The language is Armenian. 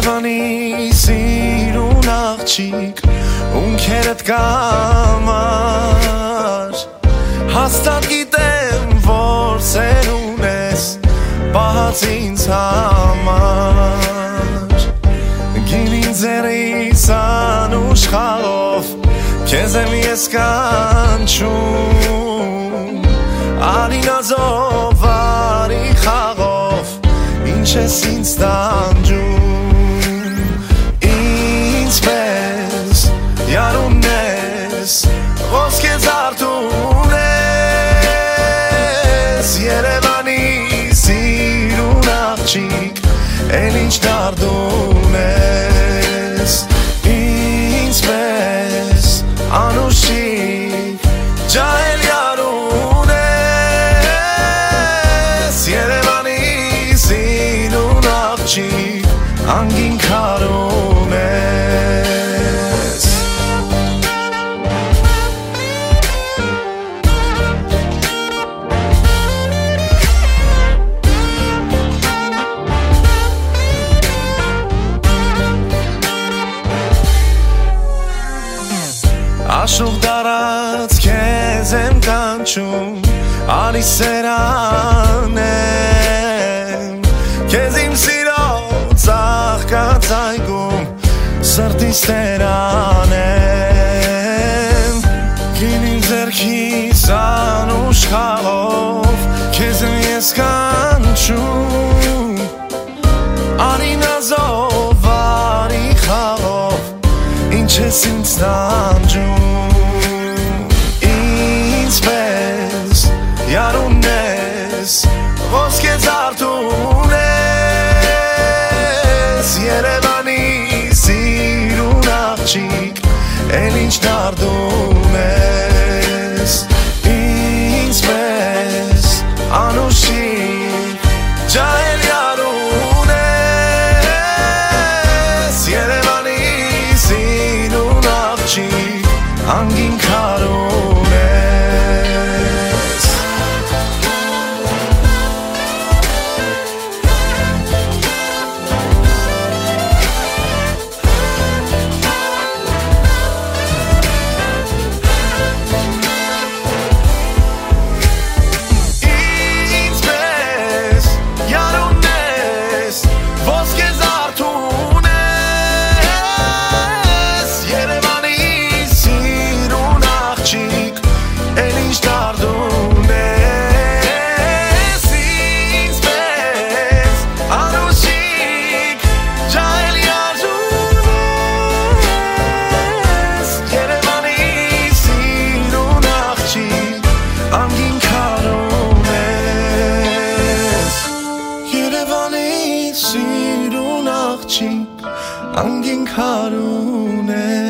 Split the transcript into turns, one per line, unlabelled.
երևանի սիրուն աղջիկ ունքերդ կամար հաստատ գիտեմ որ սեր ունես պահած ինձ համար գինին ձերիս անուշ խաղով քեզ եմ ես կանչում արինազով արի խաղով ինչ ես ինձ տանջում ինձ պես յարուն ես ոսկե զարդուն ես Երևանի սիրուն աղջիկ էլ ինչ դարդուն ես ինձ պես անուշիկ ջահել յարուն ես Երևանի սիրուն աղջիկ անգին քարում ես Աշուղ դարած քեզ եմ կանչում Արի սերանեմ Քեզ իմ սիրո ծաղկած այգում Սրտիս տերանեմ Գինին ձեռքիս անուշ խաղով Քեզ եմ ես կանչում Արի նազով, արի խաղով Ինչ ես ինձ տանջում Ինձ պես յարուն ես ոսկե զարդուն ես Երևանի սիրուն աղջիկ էլ ինչ դարդում ես Ինձ պես անուշիկ ջահել յարուն ես Երևանի սիրուն աղջիկ անգին քարում ես Ինձ պես յարուն ես ոսկե զարդուն ես Երևանի սիրուն աղջիկ էլ ինչ դարդուն ես Ինձ պես անուշիկ ջահել յարդուն ես Երևանի սիրուն աղջիկ անգին քարում ես Երևանի սիրուն աղջիկ անգին քարում ես